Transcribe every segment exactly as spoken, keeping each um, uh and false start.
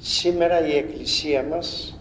Σήμερα η Εκκλησία μας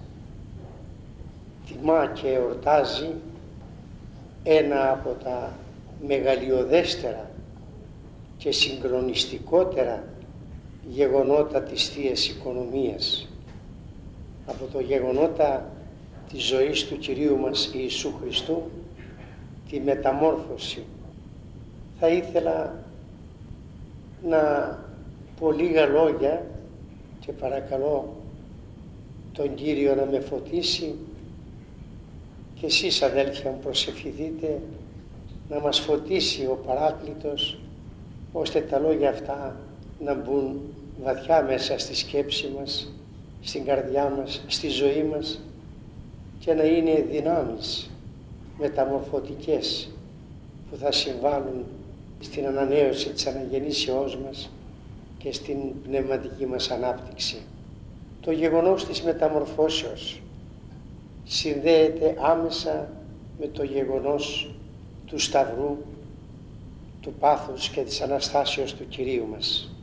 τιμά και εορτάζει ένα από τα μεγαλειωδέστερα και συγκλονιστικότερα γεγονότα της Θείας Οικονομίας, από το γεγονότα της ζωής του Κυρίου μας Ιησού Χριστού, τη μεταμόρφωση. Θα ήθελα να πω λίγα λόγια και παρακαλώ τον Κύριο να με φωτίσει και εσείς, αδέλφια μου, προσευχηθείτε να μας φωτίσει ο Παράκλητος, ώστε τα λόγια αυτά να μπουν βαθιά μέσα στη σκέψη μας, στην καρδιά μας, στη ζωή μας, και να είναι δυνάμεις μεταμορφωτικές που θα συμβάλλουν στην ανανέωση της αναγεννήσεώς μας και στην πνευματική μας ανάπτυξη. Το γεγονός της μεταμορφώσεως συνδέεται άμεσα με το γεγονός του Σταυρού, του πάθους και της Αναστάσεως του Κυρίου μας.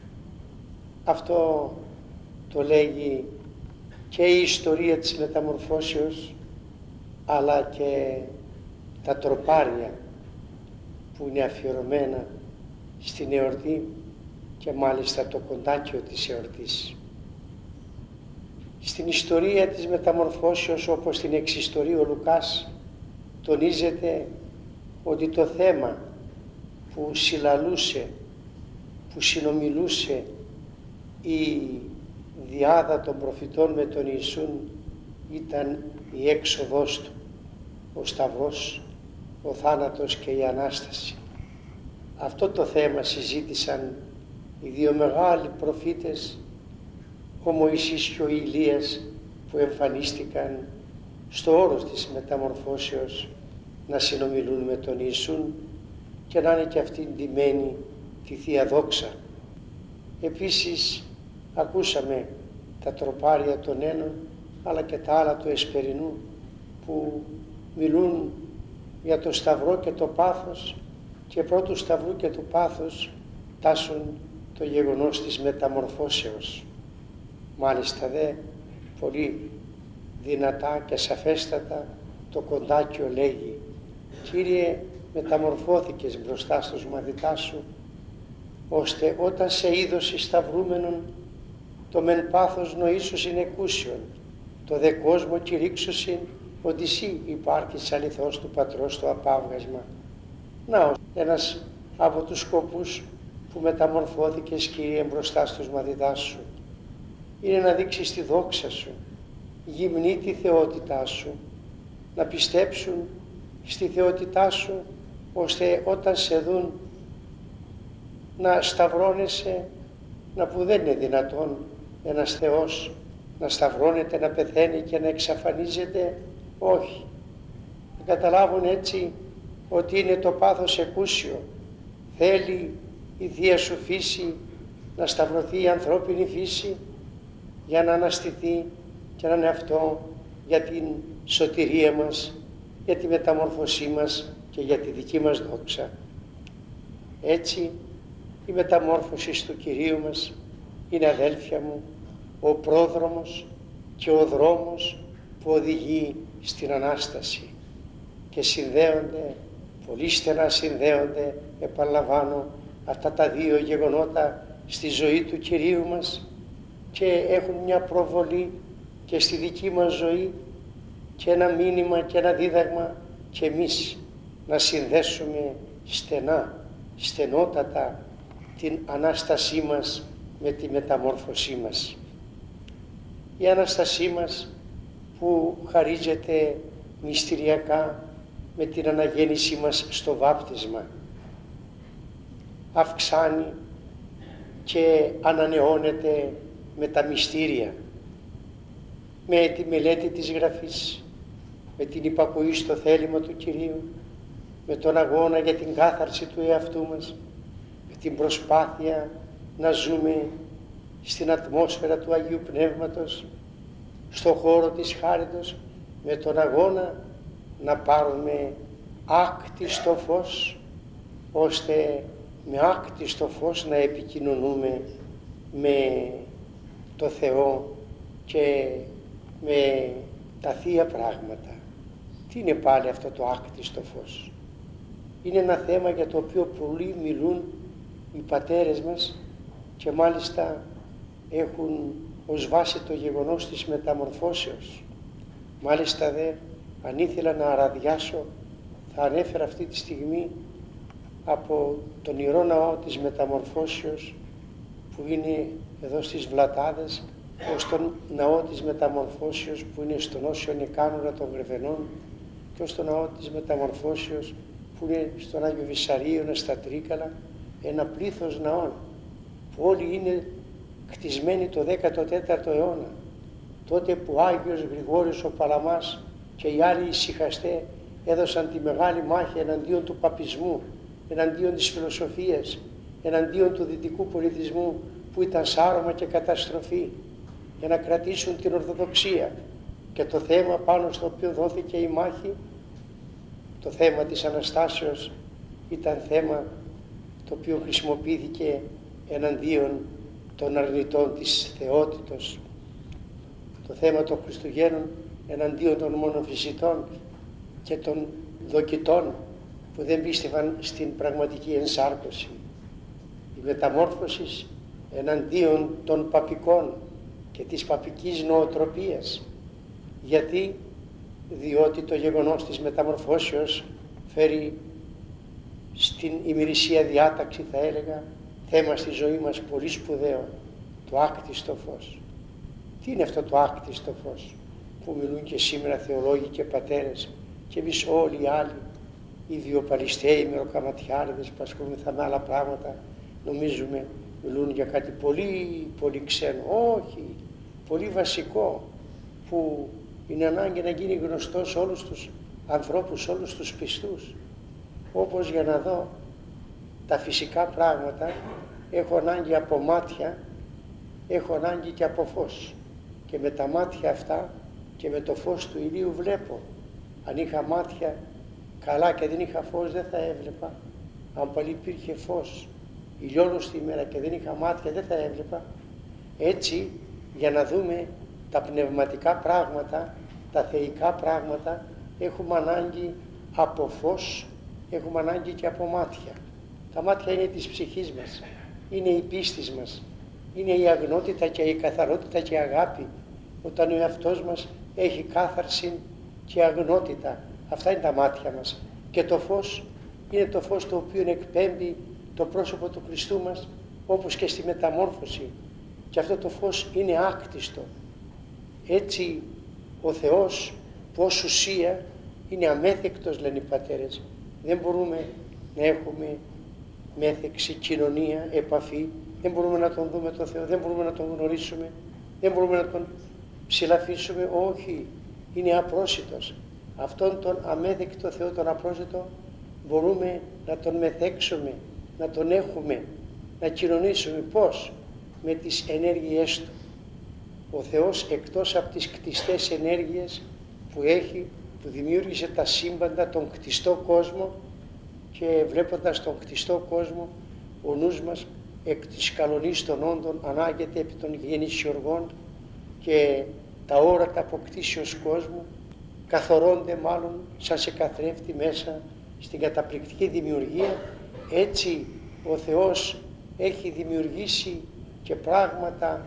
Αυτό το λέγει και η ιστορία της μεταμορφώσεως, αλλά και τα τροπάρια που είναι αφιερωμένα στην εορτή και μάλιστα το κοντάκιο της εορτής. Στην ιστορία της μεταμορφώσεως, όπως την εξιστορεί ο Λουκάς, τονίζεται ότι το θέμα που συλλαλούσε, που συνομιλούσε η διάδα των προφητών με τον Ιησούν ήταν η έξοδός του, ο Σταυρός, ο θάνατος και η Ανάσταση. Αυτό το θέμα συζήτησαν οι δύο μεγάλοι προφήτες, ο Μωυσής και ο Ηλίας, που εμφανίστηκαν στο όρος της μεταμορφώσεως να συνομιλούν με τον Ιησούν και να είναι και αυτοί ντυμένοι τη Θεία Δόξα. Επίσης ακούσαμε τα τροπάρια των ένων, αλλά και τα άλλα του Εσπερινού, που μιλούν για το Σταυρό και το πάθος, και πρώτου Σταυρού και του πάθους τάσουν το γεγονός της μεταμορφώσεως. Μάλιστα δε πολύ δυνατά και σαφέστατα το κοντάκιο λέγει: «Κύριε, μεταμορφώθηκες μπροστά στους μαθητάς σου, ώστε όταν σε είδωσι σταυρούμενον, το μεν πάθος νοήσωσιν εκούσιον, το δε κόσμο κηρύξωσιν ότι εσύ υπάρχεις αληθώς του Πατρός στο απάβγασμα». Να, ένας από τους σκοπούς που μεταμορφώθηκες, Κύριε, μπροστά στους μαθητάς σου, είναι να δείξεις τη δόξα σου, γυμνή τη θεότητά σου, να πιστέψουν στη θεότητά σου, ώστε όταν σε δουν να σταυρώνεσαι, να που δεν είναι δυνατόν ένας Θεός να σταυρώνεται, να πεθαίνει και να εξαφανίζεται. Όχι. Να καταλάβουν έτσι ότι είναι το πάθος εκούσιο. Θέλει η Θεία σου φύση να σταυρωθεί, η ανθρώπινη φύση, για να αναστηθεί και να είναι αυτό για την σωτηρία μας, για τη μεταμόρφωσή μας και για τη δική μας δόξα. Έτσι η μεταμόρφωση του Κυρίου μας είναι, αδέλφια μου, ο πρόδρομος και ο δρόμος που οδηγεί στην Ανάσταση, και συνδέονται, πολύ στενά συνδέονται, επαναλαμβάνω, αυτά τα δύο γεγονότα στη ζωή του Κυρίου μας και έχουν μια προβολή και στη δική μας ζωή και ένα μήνυμα και ένα δίδαγμα, και εμείς να συνδέσουμε στενά, στενότατα την Ανάστασή μας με τη μεταμόρφωσή μας. Η Ανάστασή μας που χαρίζεται μυστηριακά με την αναγέννησή μας στο βάπτισμα, αυξάνει και ανανεώνεται με τα μυστήρια, με τη μελέτη της Γραφής, με την υπακοή στο θέλημα του Κυρίου, με τον αγώνα για την κάθαρση του εαυτού μας, με την προσπάθεια να ζούμε στην ατμόσφαιρα του Αγίου Πνεύματος, στο χώρο της χάριτος, με τον αγώνα να πάρουμε άκτιστο φως, ώστε με άκτιστο φως να επικοινωνούμε με το Θεό και με τα θεία πράγματα. Τι είναι πάλι αυτό το άκτιστο φως? Είναι ένα θέμα για το οποίο πολλοί μιλούν οι πατέρες μας και μάλιστα έχουν ως βάση το γεγονός της μεταμορφώσεως. Μάλιστα δε, αν ήθελα να αραδιάσω, θα ανέφερα αυτή τη στιγμή από τον Ιερό Ναό της Μεταμορφώσεως που είναι εδώ στις Βλατάδες, ως τον Ναό της Μεταμορφώσεως που είναι στον Όσιο Νεκάνωρα των Γρεβενών και ως τον Ναό της Μεταμορφώσεως που είναι στον Άγιο Βυσσαρίωνα στα Τρίκαλα, ένα πλήθος ναών που όλοι είναι κτισμένοι το δέκατο τέταρτο αιώνα, τότε που ο Άγιος Γρηγόριος ο Παλαμάς και οι άλλοι ησυχαστέ έδωσαν τη μεγάλη μάχη εναντίον του παπισμού, εναντίον της φιλοσοφίας, εναντίον του δυτικού πολιτισμού που ήταν σάρωμα και καταστροφή, για να κρατήσουν την Ορθοδοξία. Και το θέμα πάνω στο οποίο δόθηκε η μάχη, το θέμα της Αναστάσεως, ήταν θέμα το οποίο χρησιμοποιήθηκε εναντίον των αρνητών της θεότητος. Το θέμα των Χριστουγέννων εναντίον των μονοφυσιτών και των δοκιτών που δεν πίστευαν στην πραγματική ενσάρκωση. Η μεταμόρφωση εναντίον των παπικών και της παπικής νοοτροπίας. Γιατί? Διότι το γεγονός της μεταμορφώσεως φέρει στην ημερησία διάταξη, θα έλεγα, θέμα στη ζωή μας πολύ σπουδαίο, το άκτιστο φως. Τι είναι αυτό το άκτιστο φως που μιλούν και σήμερα θεολόγοι και πατέρες και εμείς όλοι οι άλλοι, οι βιοπαλιστέοι, οι μεροκαματιάριδες που ασχολούμεθα με άλλα πράγματα, νομίζουμε μιλούν για κάτι πολύ πολύ ξένο. Όχι, πολύ βασικό, που είναι ανάγκη να γίνει γνωστό σε όλους τους ανθρώπους, σε όλους τους πιστούς. Όπως για να δω τα φυσικά πράγματα έχω ανάγκη από μάτια, έχω ανάγκη και από φως. Και με τα μάτια αυτά και με το φως του ηλίου βλέπω. Αν είχα μάτια καλά και δεν είχα φως δεν θα έβλεπα. Αν πάλι υπήρχε φως ηλιόλουστη ημέρα και δεν είχα μάτια δεν θα έβλεπα. Έτσι, για να δούμε τα πνευματικά πράγματα, τα θεϊκά πράγματα, έχουμε ανάγκη από φως, έχουμε ανάγκη και από μάτια. Τα μάτια είναι της ψυχής μας, είναι η πίστη μας, είναι η αγνότητα και η καθαρότητα και η αγάπη, όταν ο εαυτός μας έχει κάθαρση και αγνότητα. Αυτά είναι τα μάτια μας. Και το φως είναι το φως το οποίο εκπέμπει το πρόσωπο του Χριστού μας, όπως και στη μεταμόρφωση. Και αυτό το φως είναι άκτιστο. Έτσι ο Θεός που ως ουσία είναι αμέθεκτος, λένε οι πατέρες. Δεν μπορούμε να έχουμε μέθεξη, κοινωνία, επαφή. Δεν μπορούμε να τον δούμε τον Θεό, δεν μπορούμε να τον γνωρίσουμε, δεν μπορούμε να τον ψηλαφίσουμε. Όχι, είναι απρόσιτος. Αυτόν τον αμέθεκτο Θεό, τον απρόσιτο, μπορούμε να τον μεθέξουμε, να τον έχουμε, να κοινωνήσουμε. Πώς? Με τις ενέργειές Του. Ο Θεός, εκτός από τις κτιστές ενέργειες που έχει, που δημιούργησε τα σύμπαντα, τον κτιστό κόσμο, και βλέποντας τον κτιστό κόσμο, ο νους μας εκ της καλονής των όντων ανάγεται επί των γεννησιοργών και τα όρατα αποκτήσεως κόσμου καθορώνται μάλλον σαν σε καθρέφτη μέσα στην καταπληκτική δημιουργία. Έτσι ο Θεός έχει δημιουργήσει και πράγματα,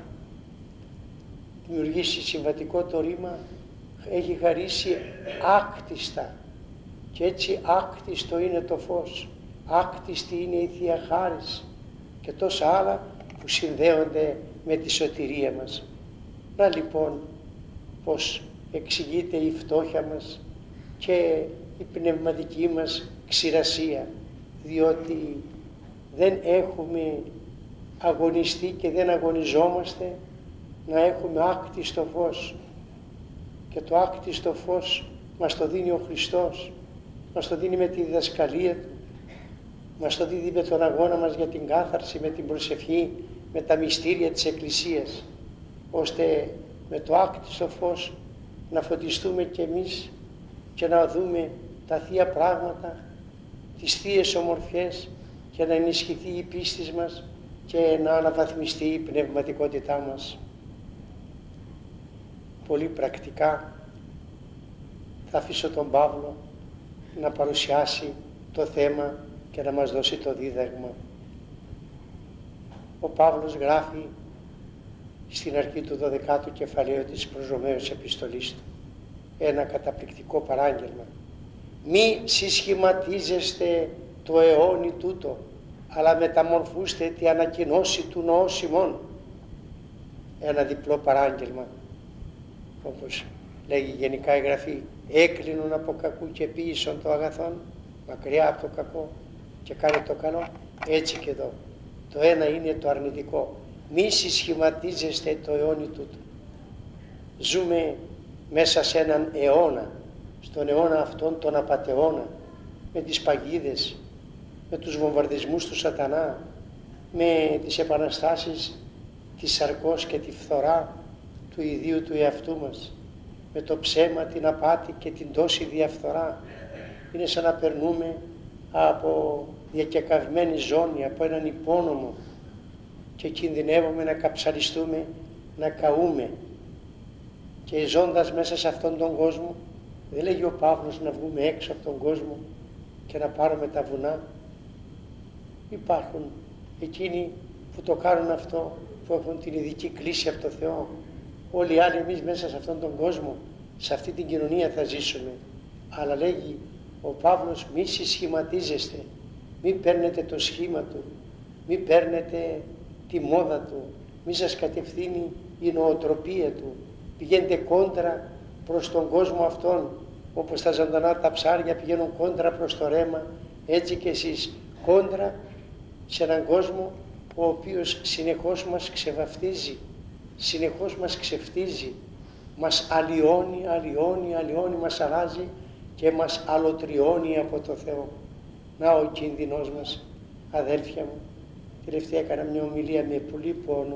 δημιουργήσει συμβατικό το ρήμα, έχει χαρίσει άκτιστα. Και έτσι άκτιστο είναι το φως, άκτιστη είναι η Θεία Χάρις και τόσα άλλα που συνδέονται με τη σωτηρία μας. Να λοιπόν πως εξηγείται η φτώχεια μας και η πνευματική μας ξηρασία, διότι δεν έχουμε αγωνιστεί και δεν αγωνιζόμαστε να έχουμε άκτιστο φως. Και το άκτιστο φως μας το δίνει ο Χριστός, μας το δίνει με τη διδασκαλία Του, μας το δίνει με τον αγώνα μας για την κάθαρση, με την προσευχή, με τα μυστήρια της Εκκλησίας, ώστε με το άκτιστο φως να φωτιστούμε κι εμείς και να δούμε τα Θεία πράγματα, τις Θείες ομορφιές, και να ενισχυθεί η πίστη μας και να αναβαθμιστεί η πνευματικότητά μας. πολύ πρακτικά, θα αφήσω τον Παύλο να παρουσιάσει το θέμα και να μας δώσει το δίδαγμα. Ο Παύλος γράφει στην αρχή του δωδεκάτου κεφαλαίου της προς Ρωμαίους επιστολής του ένα καταπληκτικό παράγγελμα. Μη συσχηματίζεστε το αιώνι τούτο, αλλά μεταμορφούστε τη ανακοινώση του νοός ημών. Ένα διπλό παράγγελμα, όπως λέγει γενικά η Γραφή, έκλεινον από κακού και ποίησον το αγαθόν, μακριά από το κακό και κάνει το καλό. Έτσι και εδώ. Το ένα είναι το αρνητικό. Μη συσχηματίζεστε το αιώνι τούτο. Ζούμε μέσα σε έναν αιώνα, στον αιώνα αυτόν τον απατεώνα, με τις παγίδες, με τους βομβαρδισμούς του σατανά, με τις επαναστάσεις της σαρκός και τη φθορά του ιδίου του εαυτού μας, με το ψέμα, την απάτη και την τόση διαφθορά. Είναι σαν να περνούμε από διακεκαυμένη ζώνη, από έναν υπόνομο και κινδυνεύουμε να καψαριστούμε, να καούμε. Και ζώντας μέσα σε αυτόν τον κόσμο, δεν λέγει ο Παύλος να βγούμε έξω από τον κόσμο και να πάρουμε τα βουνά. Υπάρχουν εκείνοι που το κάνουν αυτό, που έχουν την ειδική κλίση από το Θεό. Όλοι οι άλλοι εμείς μέσα σε αυτόν τον κόσμο, σε αυτή την κοινωνία θα ζήσουμε. Αλλά λέγει ο Παύλος, μη συσχηματίζεστε, μη παίρνετε το σχήμα του, μη παίρνετε τη μόδα του, μη σας κατευθύνει η νοοτροπία του. Πηγαίνετε κόντρα προς τον κόσμο αυτόν, όπως τα ζωντανά τα ψάρια πηγαίνουν κόντρα προς το ρέμα, έτσι και εσείς κόντρα σε έναν κόσμο ο οποίος συνεχώς μας ξεβαφτίζει, συνεχώς μας ξεφτίζει, μας αλλοιώνει, αλλοιώνει, αλλοιώνει, μας αλλάζει και μας αλωτριώνει από το Θεό. Να ο κίνδυνος μας, αδέλφια μου. Τελευταία έκανα μια ομιλία με πολύ πόνο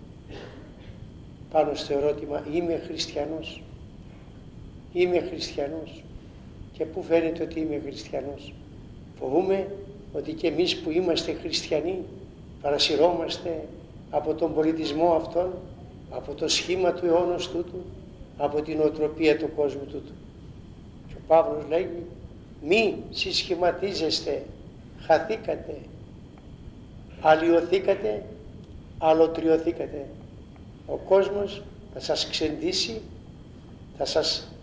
πάνω στο ερώτημα, είμαι χριστιανός, είμαι χριστιανός. Και πού φαίνεται ότι είμαι χριστιανός? Φοβούμαι ότι και εμείς που είμαστε χριστιανοί παρασυρώμαστε από τον πολιτισμό αυτόν, από το σχήμα του αιώνος τούτου, από την οτροπία του κόσμου τούτου. Και ο Παύλος λέγει, μη συσχηματίζεστε, χαθήκατε, αλλοιωθήκατε, αλωτριωθήκατε. Ο κόσμος θα σας ξεντήσει, θα σας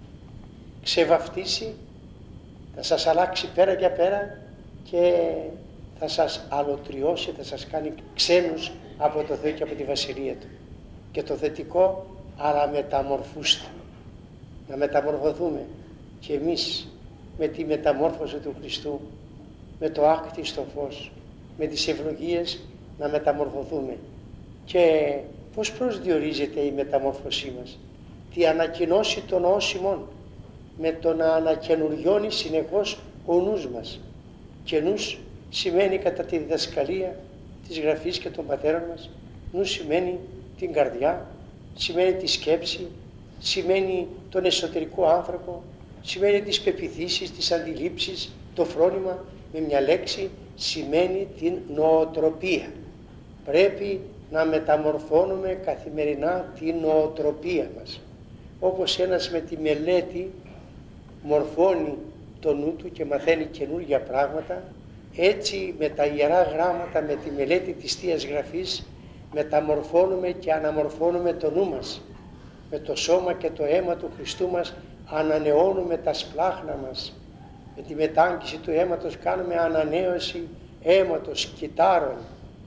ξεβαφτίσει, θα σας αλλάξει πέρα για πέρα και θα σας αλωτριώσει, θα σας κάνει ξένους από το Θεό και από τη Βασιλεία Του. Και το θετικό, αλλά μεταμορφούστε. Να μεταμορφωθούμε και εμείς με τη μεταμόρφωση του Χριστού, με το άκτιστο φως, με τις ευλογίες να μεταμορφωθούμε. Και πώς προσδιορίζεται η μεταμόρφωσή μας? Τι ανακοινώσει των οσημών, με το να ανακαινουριώνει συνεχώς ο νους μας. Και νους σημαίνει κατά τη διδασκαλία της Γραφής και των πατέρων μας, νους σημαίνει την καρδιά, σημαίνει τη σκέψη, σημαίνει τον εσωτερικό άνθρωπο, σημαίνει τις πεποιθήσεις, τις αντιλήψεις, το φρόνημα, με μια λέξη σημαίνει την νοοτροπία. Πρέπει να μεταμορφώνουμε καθημερινά την νοοτροπία μας. Όπως ένας με τη μελέτη μορφώνει το νου του και μαθαίνει καινούργια πράγματα, έτσι με τα Ιερά Γράμματα, με τη μελέτη της Θείας Γραφής, μεταμορφώνουμε και αναμορφώνουμε το νου μας. Με το σώμα και το αίμα του Χριστού μας ανανεώνουμε τα σπλάχνα μας. Με τη μετάγγιση του αίματος κάνουμε ανανέωση αίματος, κυτάρων,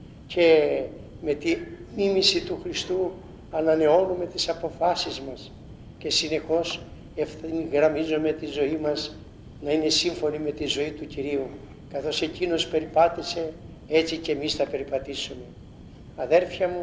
και με τη μίμηση του Χριστού ανανεώνουμε τις αποφάσεις μας και συνεχώς ευθυγραμμίζουμε τη ζωή μας να είναι σύμφωνη με τη ζωή του Κυρίου. Καθώς Εκείνος περιπάτησε, έτσι και εμείς θα περιπατήσουμε. Αδέρφια μου,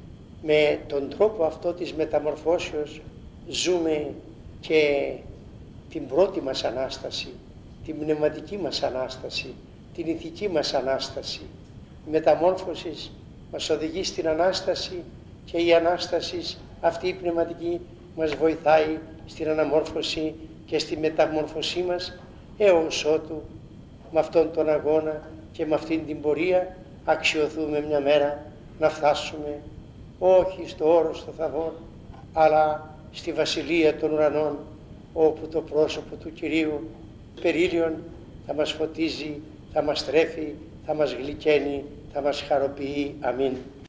με τον τρόπο αυτό της μεταμορφώσεως ζούμε και την πρώτη μας Ανάσταση, την πνευματική μας Ανάσταση, την ηθική μας Ανάσταση. Η μεταμόρφωση μας οδηγεί στην Ανάσταση και η Ανάσταση αυτή η πνευματική μας βοηθάει στην αναμόρφωση και στη μεταμόρφωσή μας, έως ότου με αυτόν τον αγώνα και με αυτήν την πορεία αξιωθούμε μια μέρα να φτάσουμε όχι στο όρος στο Θαβόρ, αλλά στη Βασιλεία των Ουρανών, όπου το πρόσωπο του Κυρίου περίλιον θα μας φωτίζει, θα μας τρέφει, θα μας γλυκαίνει, θα μας χαροποιεί. Αμήν.